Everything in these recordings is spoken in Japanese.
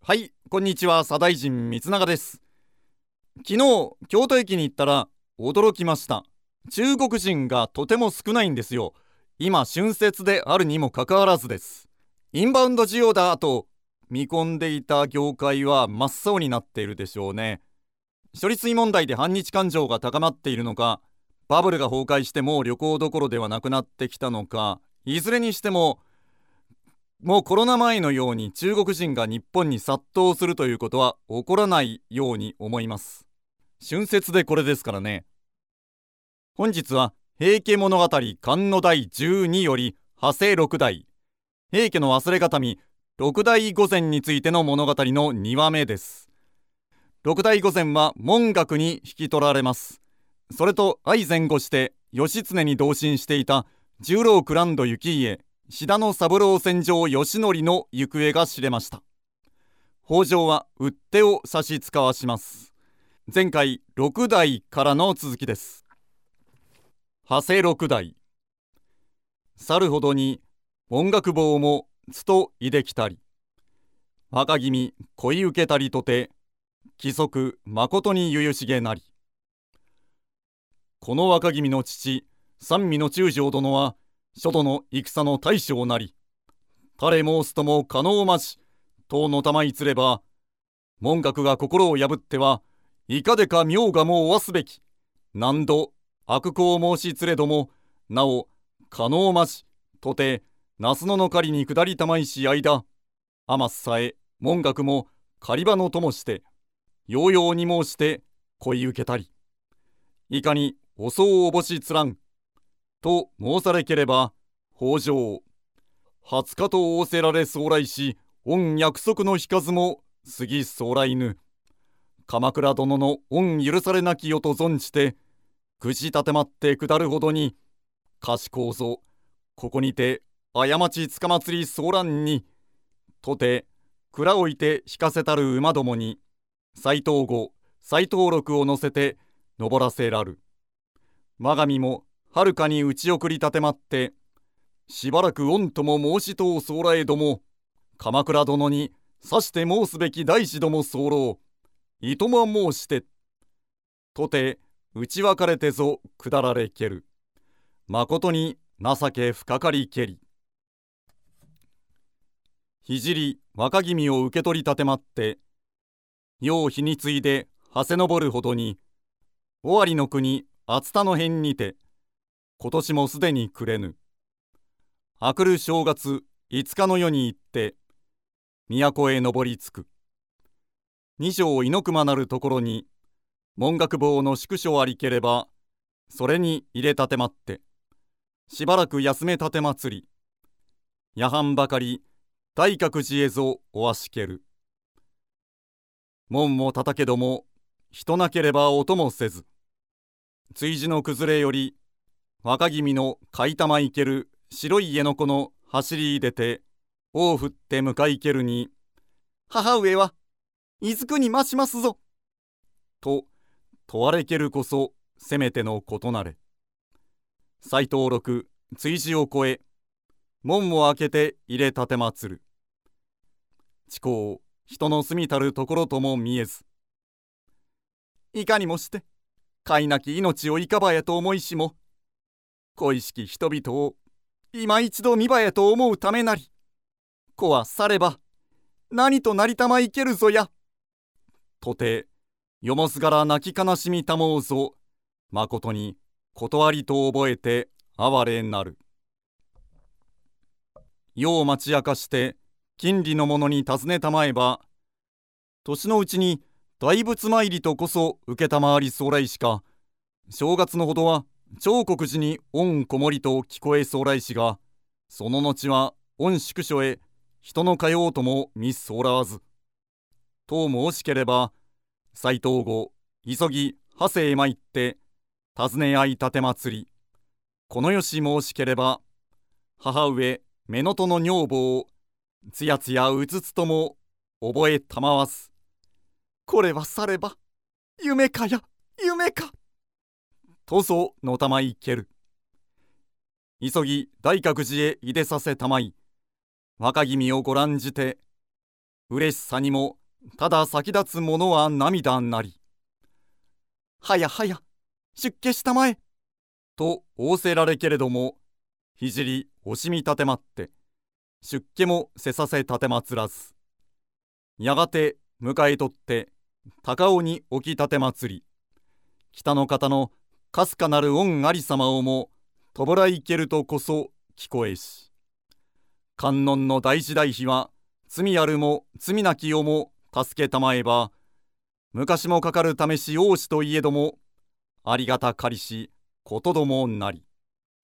はい、こんにちは、左大臣光永です。昨日、京都駅に行ったら驚きました。中国人がとても少ないんですよ。今、春節であるにもかかわらずです。インバウンド需要だと見込んでいた業界は真っ青になっているでしょうね。処理水問題で反日感情が高まっているのか、バブルが崩壊してもう旅行どころではなくなってきたのか、いずれにしてももうコロナ前のように中国人が日本に殺到するということは起こらないように思います。春節でこれですからね。本日は平家物語漢の第12より派生六代平家の忘れがたみ六代御前についての物語の2話目です。六代御前は文覚に引き取られます。それと相前後して義経に同心していた十郎蔵人行家志田の三郎戦場義則の行方が知れました。北条は討っ手を差し使わします。前回六代からの続きです。派生六代。去るほどに音楽坊もつといできたり、若君恋受けたりとて規則まことにゆゆしげなり。この若君の父三味の中将殿は諸土の戦の大将なり、彼申すとも可能まし党の玉いつれば、文覚が心を破ってはいかでか明賀もおわすべき。何度悪行申しつれどもなお可能ましとて那須野の狩りに下りたまいし間、天須さえ文覚も狩り場のともしてようように申して恋受けたり、いかにおそうおぼしつらんと申されければ、北条20日と仰せられ総来し、御約束の引かずも過ぎ総来ぬ。鎌倉殿の御許されなきよと存じて、くじ立てまって下るほどに、賢うぞ、ここにて過ちつかまつり騒乱に、とて蔵置いて引かせたる馬どもに、斎藤五、斎藤六を乗せて登らせらる。我が身もはるかに打ち送り立てまって、しばらく御とも申しとう候えども、鎌倉殿にさして申すべき大師ども候、いとま申して、とて打ち分かれてぞ下られける。まことに情け深かりけり。聖若君を受け取り立てまって、世を日に継いではせ登るほどに、尾張の国熱田の辺にて、今年もすでに暮れぬ。明くる正月5日の夜に行って、都へ登りつく。二条猪熊なるところに、文覚坊の宿所ありければ、それに入れ立てまって、しばらく休め立てまつり、夜半ばかり大覚寺へぞおわしける。門も叩けども、人なければ音もせず、追事の崩れより、若君のかいたまいける白い家の子の走り出て、尾を振って迎え行けるに、母上はいずくに増しますぞ。と問われけるこそせめてのことなれ。斎藤六、追事を越え、門を開けて入れ立てまつる。地高、人の住みたるところとも見えず、いかにもして、かいなき命をいかばえと思いしも、恋しき人々を今一度見ばえと思うためなり、子は去れば何となりたまいけるぞや。とてよもすがら泣き悲しみたもうぞ、まことに断りと覚えて哀れなる。世を待ち明かして金利の者に尋ねたまえば、年のうちに大仏参りとこそ承り候来しか、正月のほどは長国寺に御こもりと聞こえ候来しが、その後は御宿所へ人の通おうとも見候らわず。と申しければ、斎藤後急ぎ長谷へ参って尋ね合い立てまつり、このよし申しければ、母上乳母の女房をつやつやうつつとも覚えたまわず。これはされば夢かや夢か。とぞのたまいける。急ぎ大覚寺へいでさせたまい、若君をご覧じて、 嬉しさにもただ先立つものは涙なり。はやはや出家したまえと仰せられけれども、ひじり惜しみ立てまって出家もせさせ立てまつらず、やがて迎え取って高尾に置き立てまつり、北の方のかすかなる御ありさまをもとぼらいけるとこそ聞こえし、観音の大事大悲は罪あるも罪なきをも助けたまえば、昔もかかる試し王子といえどもありがたかりしことどもなり。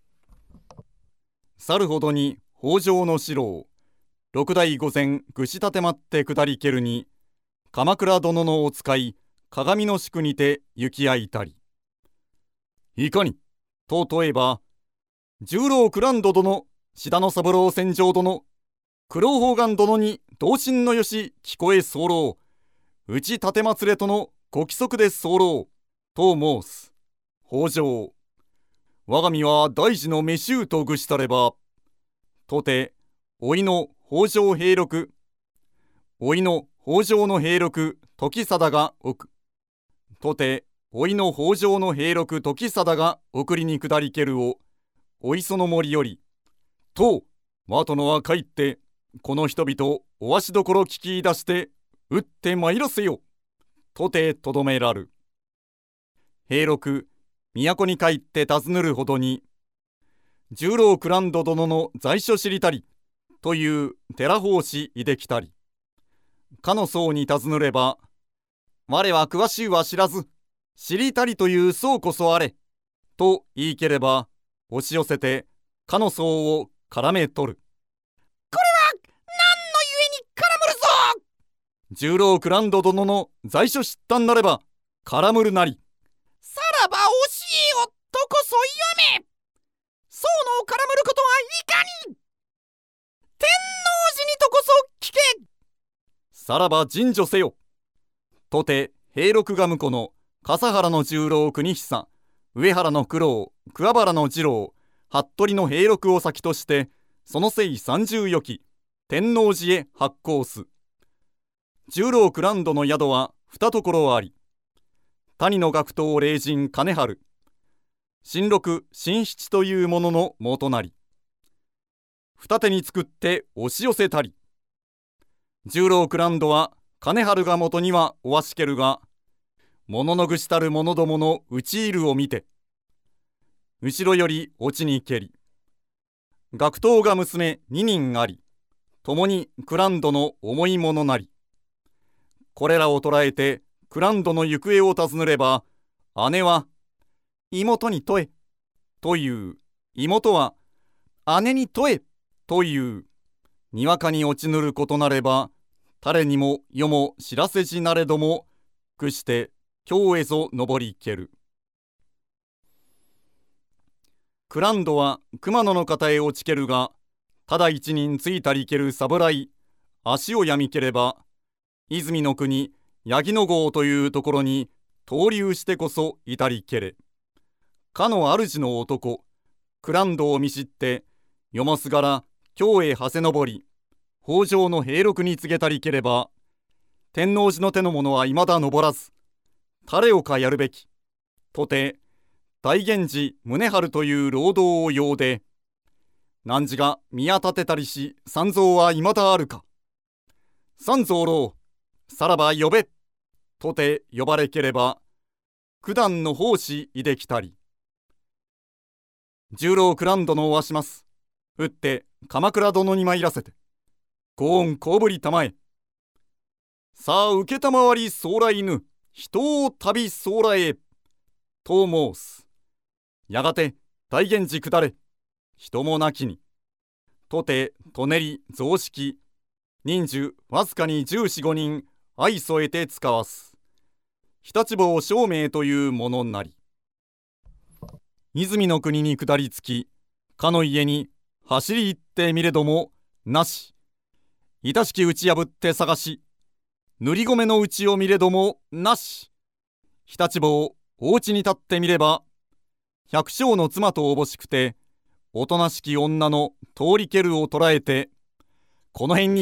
去るほどに北条の四郎六代御前ぐし立てまって下りけるに、鎌倉殿のお使い鏡の宿にて行き合いたり。いかにと問えば、十郎九蘭度殿、志田の三郎戦場殿、九郎宝願殿に同心のよし聞こえ候、うち立てまつれとのご規則で候と申す。北条、我が身は大事の召衆とぐしたれば、とておいの北条平六、おいの北条の平六時貞が奥、とておいの北条の平六時貞が送りに下りけるを、お磯の森より、と和殿は帰って、この人々おわしどころ聞き出して打ってまいらせよ、とてとどめらる。平六、都に帰って尋ねるほどに、十郎九蘭度殿の在所知りたりという寺法師いできたり、かの僧に尋ねれば、我は詳しゅうは知らず、知りたりという僧こそあれと言いければ、押し寄せてかの僧を絡め取る。 これは何のゆえに絡むるぞ。 十郎九蘭度殿の在所知ったんなれば絡むるなり。 さらば教えよとこそ言わめ。僧の絡むることはいかに。天王寺にとこそ聞け。 さらば尋助せよ。とて平六が婿の笠原の十郎国久、上原の九郎、桑原の次郎、服部の平六を先として、その際30余期天王寺へ発行す。十郎九蘭度の宿は二ところあり、谷の学頭霊人金春、新六新七というものの元なり。二手に作って押し寄せたり。十郎九蘭度は金春が元にはおわしけるが、物のぐしたる者どもの討ち入るを見て、後ろより落ちに蹴り、学頭が娘2人あり、共に九蘭度の重いものなり。これらを捕らえて九蘭度の行方を尋ねれば、姉は妹に問えという、妹は姉に問えという、にわかに落ちぬることなれば、誰にも世も知らせじなれども、くして京へぞ登りける。九蘭度は熊野の方へ落ちけるが、ただ一人ついたりける侍、足をやみければ、泉の国八木の郷というところに投留してこそいたりけれ。かの主の男、九蘭度を見知って、よますがら京へはせ登り、北条の平六に告げたりければ、天王寺の手の者はいまだ登らず、誰をかやるべき、とて、大源氏宗春という労働を用で、汝が宮立てたりし、三蔵はいまだあるか。三蔵郎、さらば呼べ、とて呼ばれければ、九段の奉仕いできたり。十郎九蘭殿をわします。打って鎌倉殿に参らせて、ご恩こぶりたまえ。さあ受けたまわり総来ぬ、人を旅総来へ、と申す。やがて大源氏下れ、人もなきに。とてとねり増式、人数わずかに14、15人愛添えて使わす。常陸坊照明というものなり。泉の国に下りつき、かの家に走り行ってみれどもなし。いたしき打ち破って探し、塗り米のうちを見れどもなし。常陸坊お家に立ってみれば、百姓の妻とおぼしくて、おとなしき女の通りけるを捕らえて、この辺に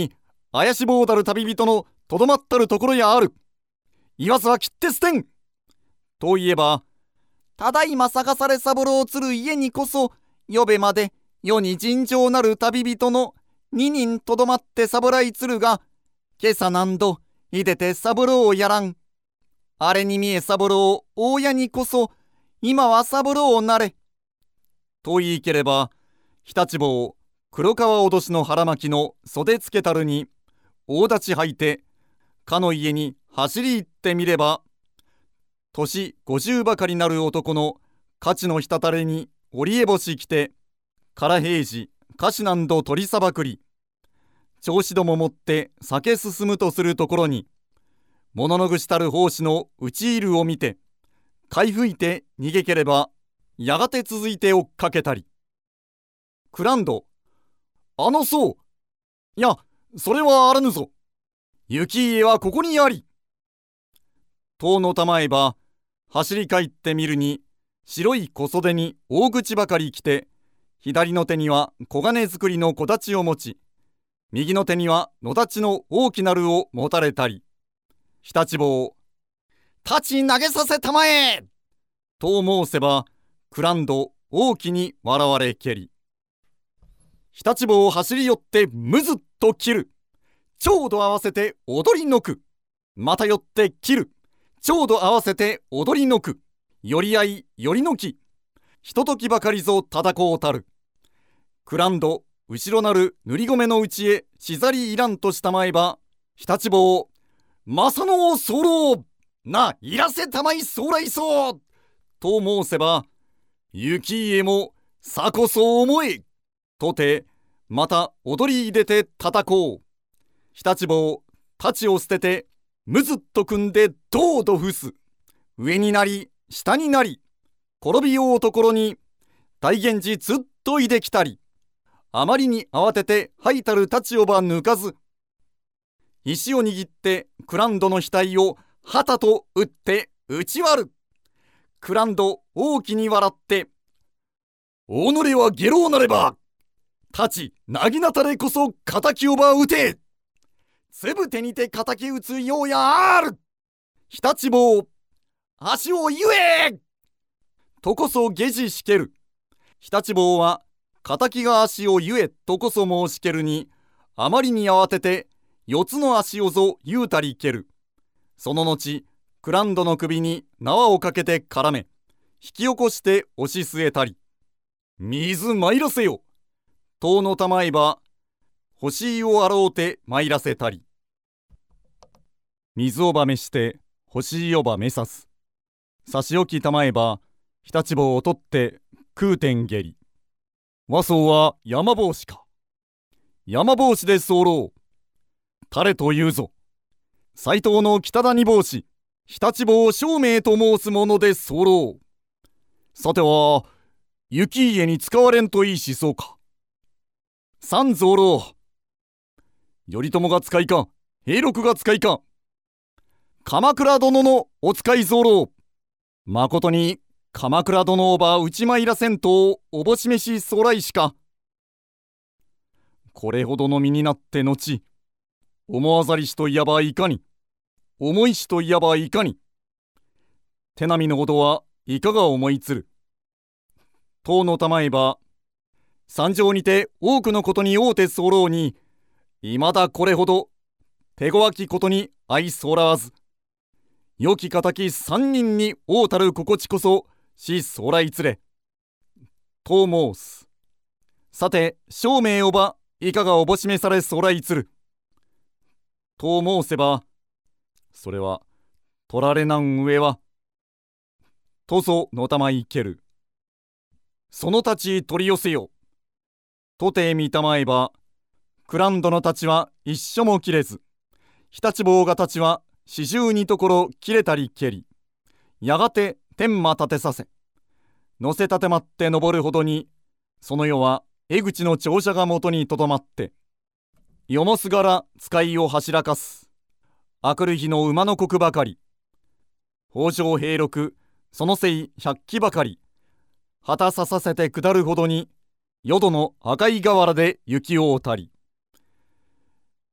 怪しぼうたる旅人のとどまったるところやある。言わずは切って捨てん。といえば、ただいま探され三郎つる家にこそ、呼べまで世に尋常なる旅人の2人とどまってサブライつるが、今朝何度いでて三郎をやらん。あれに見え三郎大家にこそ、今は三郎をなれ。と言いければ、日立坊黒川脅しの腹巻きの袖つけたるに大立ち履いて、かの家に走り行ってみれば、年50ばかりなる男の価値の滴れに織江星着て、唐平次菓子なんど取りさばくり、調子ども持って酒進むとするところに、物のぐしたる奉仕の討ち入るを見て、買い吹いて逃げければ、やがて続いて追っかけたり。クランド、そう。いや、それはあらぬぞ。雪家はここにあり。遠のたまえば、走り帰ってみるに、白い小袖に大口ばかり着て、左の手には小金作りの小太刀を持ち、右の手には野太刀の大きなるを持たれたり、日立坊、太刀投げさせたまえと申せば、クランド大きに笑われけり。日立坊を走り寄ってむずっと切る。ちょうど合わせて踊りのく。また寄って切る。ちょうど合わせて踊りのく。寄り合い寄りのき。ひとときばかりぞ戦こうたる。クランド後ろなる塗り米のうちへしざりいらんとしたまえば、日立坊、正野を候いらせたまいそう来そうと申せば、雪家もさこそ思えとて、また踊り入れて叩こう。日立坊、太刀を捨ててむずっと組んでどうど伏す。上になり下になり、転びようところに大源氏ずっといできたり、あまりに慌てて吐いたる太刀をば抜かず、石を握ってクランドの額を旗と打って打ち割る。クランド大きに笑って、己は下郎なれば太刀なぎなたれこそ敵をば打て。つぶてにて敵打つようやある。日立坊、足を言えとこそ下地しける。日立坊は敵が足を言えとこそ申しけるに、あまりに慌てて四つの足をぞ言うたりける。その後、クランドの首に縄をかけて絡め、引き起こして押し据えたり。水参らせよ遠のたまえば、干しを洗うて参らせたり。水をばめして干しをばめさす。差し置きたまえば、日立坊を取って空天下り。和装は山帽子か。山帽子で候。誰というぞ。斎藤の北谷帽子、日立坊照明と申すもので候。さては、雪家に使われんといいしそうか。三候。頼朝が使いか、平六が使いか。鎌倉殿のお使い候。まことに鎌倉殿をば内参らせんとおぼしめしそらいしか。これほどの身になって後、思わざりしといえばいかに、重いしといえばいかに。手並みのほどはいかが思いつる。遠のたまえば、山上にて多くのことに大手候に、いまだこれほど手ごわきことに相そうらわず、良き敵三人に王たる心地こそしそうらいつれ。と申す。さて、照明をばいかがおぼしめされそうらいつる。と申せば、それは取られなん上は、とそのたまいける。そのたち取り寄せよ。とて見たまえば、クランドのたちは一緒も切れず、日立坊がたちは四十二ところ切れたり蹴り、やがて天馬立てさせ、乗せ立てまって登るほどに、その世は江口の長者が元にとどまって、よもすがら使いを走らかす。あくる日の馬の国ばかり、北条平六、そのせい百騎ばかり、旗ささせて下るほどに、淀の赤い河原で雪をおたり。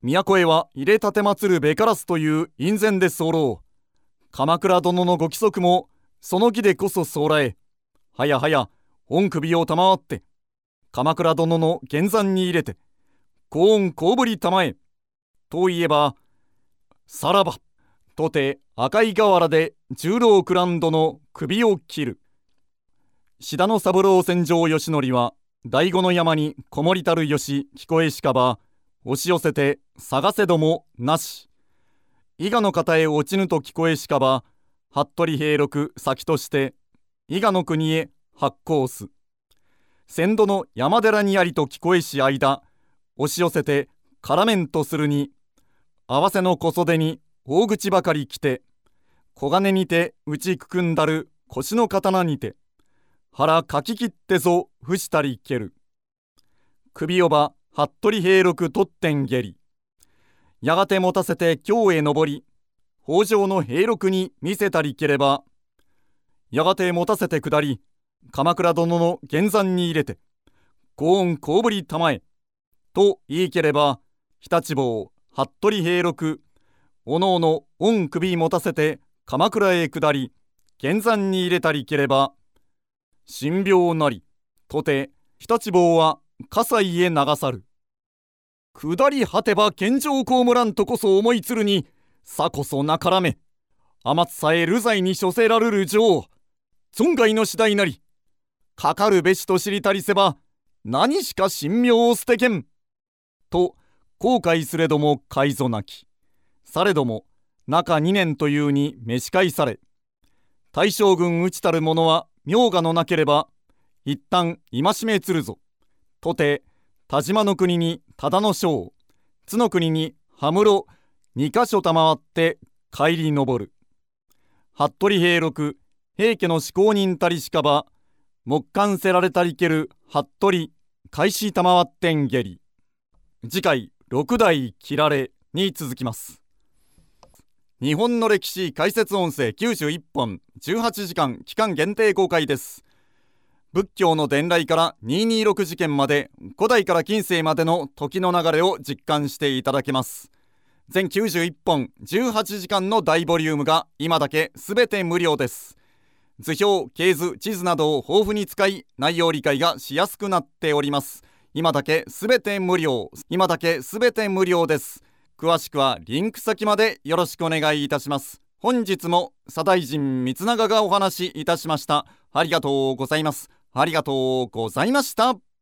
都へは入れたて祭るべからすという院宣で候。鎌倉殿のご規則もその儀でこそ候え、はやはや御首を賜って鎌倉殿の玄山に入れて高音こぶりたまえと言えば、さらばとて赤い瓦で十郎九蘭殿の首を切る。志田の三郎戦場義則は醍醐の山にこもりたる吉聞こえしかば押し寄せて探せどもなし。伊賀の方へ落ちぬと聞こえしかば服部平六先として伊賀の国へ発行す。先度の山寺にありと聞こえし間押し寄せてからめんとするに、合わせの小袖に大口ばかり着て小金にて打ちくくんだる腰の刀にて腹かき切ってぞ伏したりける。首をば服部平六取ってん下り。やがて持たせて京へ上り、北条の平六に見せたりければ、やがて持たせて下り、鎌倉殿の玄山に入れて、高音こぶりたまえ、と言いければ、常陸坊、服部平六、おのおの御首持たせて鎌倉へ下り、玄山に入れたりければ、神病なり、とて、常陸坊は葛西へ流さる。下り果てば献上こむらんとこそ思いつるに、さこそなからめ、天津さえ流罪に処せられる女王、存外の次第なり、かかるべしと知りたりせば、何しか神妙を捨てけん。と、後悔すれども改ぞなき。されども、中2年というに召し返され、大将軍打ちたる者は名画のなければ、一旦戒めつるぞ。とて、田島の国に忠の将、津の国に羽室2か所賜って帰り上る。服部平六、平家の施行人たりしかば、木簡せられたりける服部、開始賜ってん下り。次回、六代切られに続きます。日本の歴史解説音声91本、18時間期間限定公開です。仏教の伝来から226事件まで、古代から近世までの時の流れを実感していただけます。全91本18時間の大ボリュームが今だけすべて無料です。図表、系図、地図などを豊富に使い、内容理解がしやすくなっております。今だけすべて無料、今だけすべて無料です。詳しくはリンク先までよろしくお願いいたします。本日も左大臣光永がお話しいたしました。ありがとうございます。ありがとうございました。